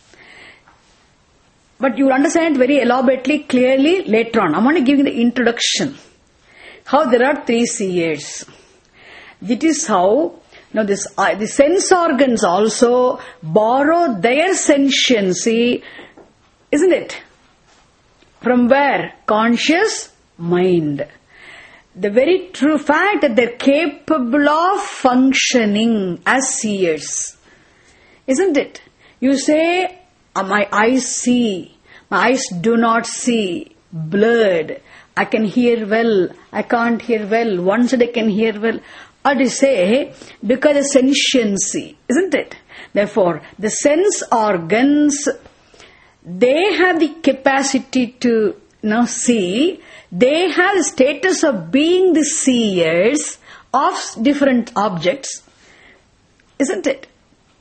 But you will understand very elaborately, clearly later on. I'm only giving the introduction. How there are 3 seers. That is how the sense organs also borrow their sentiency, isn't it? From where? Conscious mind. The very true fact that they're capable of functioning as seers. Isn't it? You say, my eyes see, my eyes do not see, blurred, I can hear well, I can't hear well, one side I can hear well. Or to say, because of sentiency, isn't it? Therefore, the sense organs, they have the capacity to see, they have the status of being the seers of different objects, isn't it?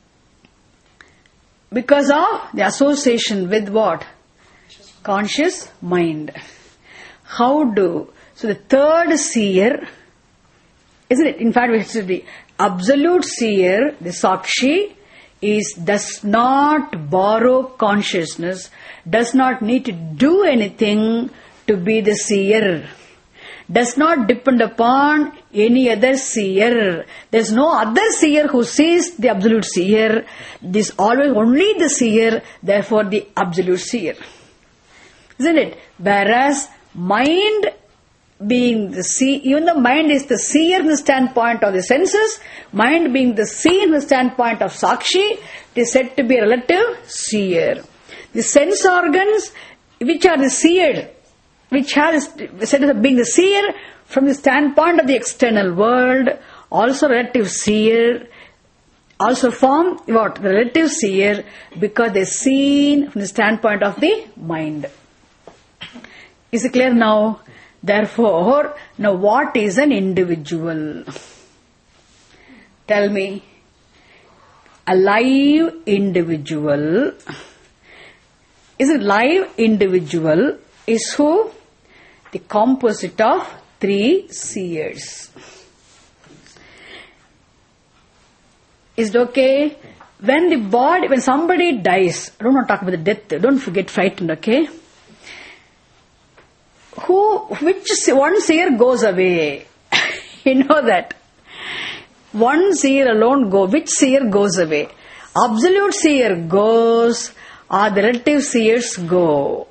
Because of the association with what? Conscious mind. So the third seer, isn't it? In fact, we have to the absolute seer, the Sakshi, does not borrow consciousness, does not need to do anything to be the seer, does not depend upon any other seer. There's no other seer who sees the absolute seer. This always only the seer, therefore the absolute seer. Isn't it? Whereas mind being the even the mind is the seer in the standpoint of the senses, mind being the seer in the standpoint of Sakshi, it is said to be a relative seer. The sense organs, which are the seer, which are said as being the seer from the standpoint of the external world, also relative seer, also form what? The relative seer, because they are seen from the standpoint of the mind. Is it clear now? Therefore, now what is an individual? Tell me. A live individual. Is it live individual? Is who? The composite of 3 seers. Is it okay? When somebody dies, I don't want to talk about the death, don't get frightened, okay? Which one seer goes away? You know that. One seer alone which seer goes away? Absolute seer goes, or the relative seers go?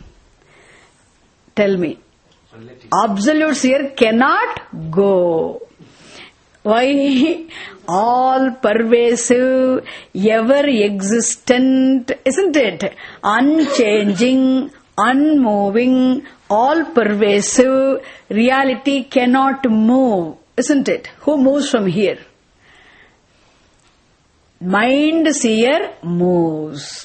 Tell me. Absolute seer cannot go. Why? All pervasive, ever existent, isn't it? Unchanging, unmoving, all pervasive, reality cannot move, isn't it? Who moves from here? Mind seer moves.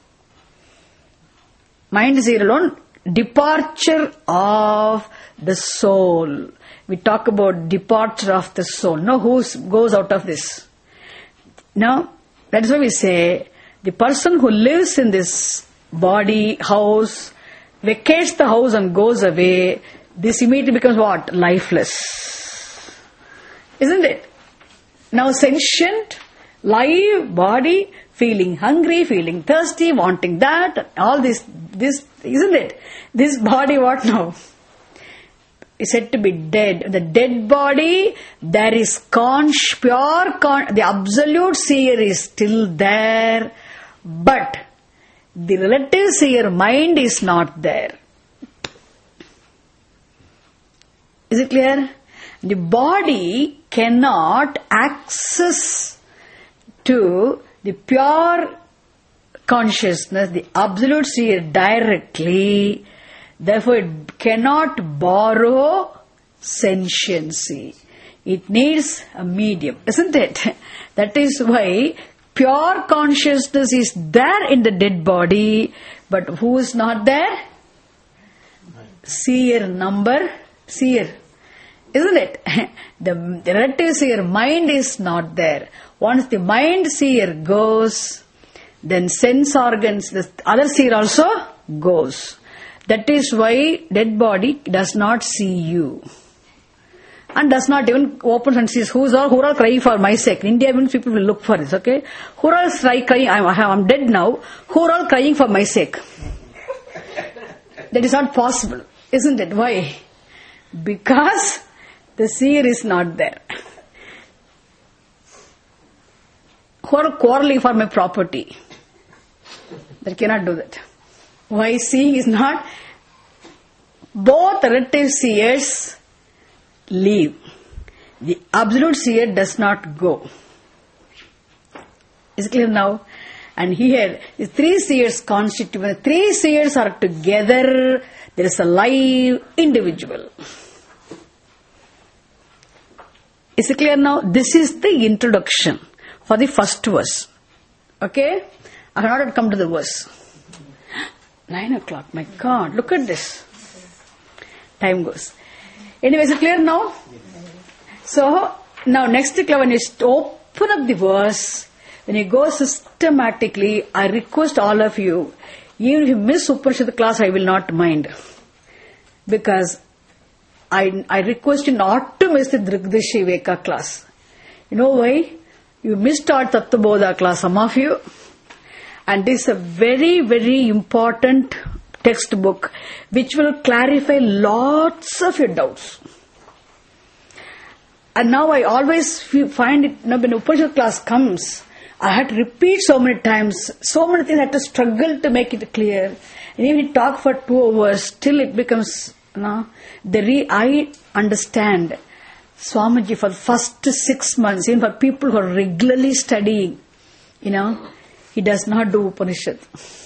Mind seer alone, departure of the soul. We talk about departure of the soul. Now who goes out of this? Now, that is why we say, the person who lives in this body, house, vacates the house and goes away, this immediately becomes what? Lifeless. Isn't it? Now sentient, Live body, feeling hungry, feeling thirsty, wanting that, all this, isn't it? This body, what now? Is said to be dead. The dead body, there is the absolute seer is still there, but the relative seer mind is not there. Is it clear? The body cannot access to the pure consciousness, the absolute seer directly. Therefore, it cannot borrow sentiency. It needs a medium, isn't it? That is why pure consciousness is there in the dead body, but who is not there? Seer, isn't it? The relative seer mind is not there. Once the mind seer goes, then sense organs, the other seer also goes. That is why dead body does not see you. And does not even open and sees who are all crying for my sake. In India, even people will look for this, okay? Who are all crying, I'm dead now, who are all crying for my sake? That is not possible, isn't it? Why? Because the seer is not there. Who are quarreling for my property? They cannot do that. Why? Seeing is not. Both relative seers leave. The absolute seer does not go. Is it clear now? And here, the three seers constitute. When the three seers are together, there is a live individual. Is it clear now? This is the introduction for the first verse. Okay? I have not come to the verse. 9 o'clock, my God, look at this. Time goes. Anyway, is it clear now? So, now next class, when you open up the verse, when you go systematically, I request all of you, even if you miss Upanishad class, I will not mind. Because I request you not to miss the Drigdrishi Viveka class. You know why? You missed our Tattvabodha class, some of you. And this is a very, very important textbook which will clarify lots of your doubts. And now I always find it, when Upanishad class comes, I had to repeat so many times, so many things I had to struggle to make it clear. And even if you talk for 2 hours, still it becomes, I understand Swamiji for the first 6 months, even for people who are regularly studying, he does not do Upanishad.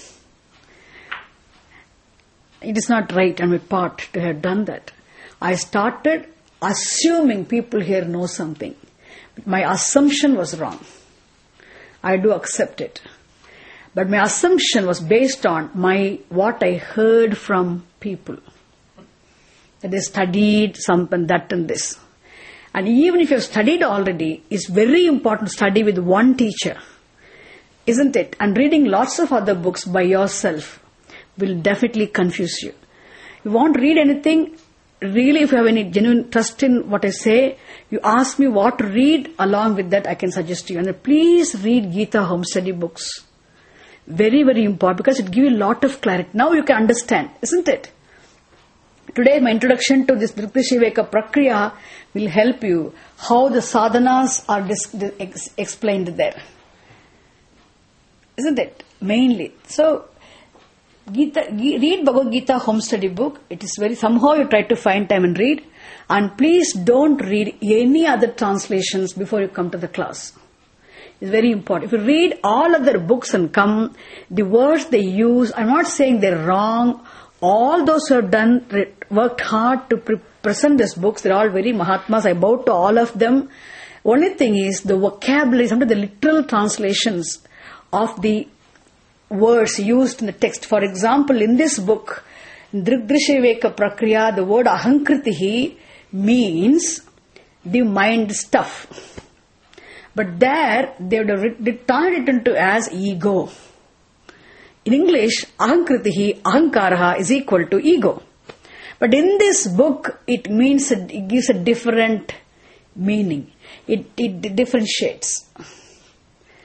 It is not right on my part to have done that. I started assuming people here know something. My assumption was wrong. I do accept it. But my assumption was based on what I heard from people. That they studied something, that and this. And even if you have studied already, it's very important to study with one teacher. Isn't it? And reading lots of other books by yourself will definitely confuse you. You won't read anything, really, if you have any genuine trust in what I say, you ask me what to read, along with that I can suggest to you. And please read Gita home study books. Very, very important, because it gives you a lot of clarity. Now you can understand, isn't it? Today my introduction to this Drigdrishi Viveka Prakriya will help you how the sadhanas are explained there. Isn't it? Mainly. So, read Bhagavad Gita home study book. It is somehow you try to find time and read. And please don't read any other translations before you come to the class. It's very important. If you read all other books and come, the words they use, I'm not saying they're wrong. All those who have worked hard to present these books, they're all very Mahatmas. I bow to all of them. Only thing is the vocabulary, sometimes the literal translations of the words used in the text. For example, in this book, Drigdrishi Viveka Prakriya, the word ahankritihi means the mind stuff. But there, they would have turned it into as ego. In English, ahankritihi, ahankaraha is equal to ego. But in this book, it gives a different meaning. It differentiates.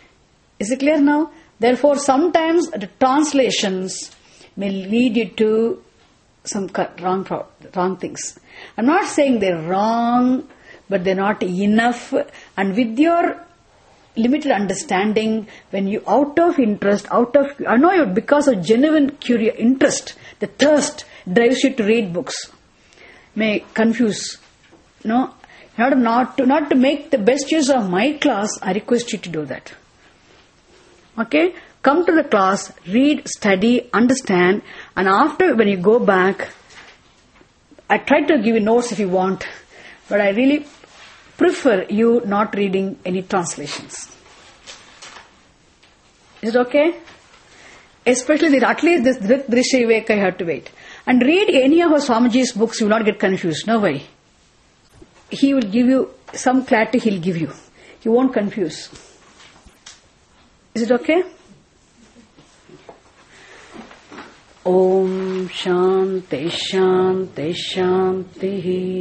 Is it clear now? Therefore, sometimes the translations may lead you to some wrong things. I'm not saying they're wrong, but they're not enough. And with your limited understanding, when you out of interest, I know you because of genuine interest, the thirst drives you to read books, may confuse. No, not to make the best use of my class, I request you to do that. Okay? Come to the class, read, study, understand, and after when you go back, I try to give you notes if you want, but I really prefer you not reading any translations. Is it okay? Especially at least this Drishya Viveka, you have to wait. And read any of our Swamiji's books, you will not get confused. No way. He will give you some clarity, he'll give you. He won't confuse. Is it okay? Om Shanti Shanti Shanti.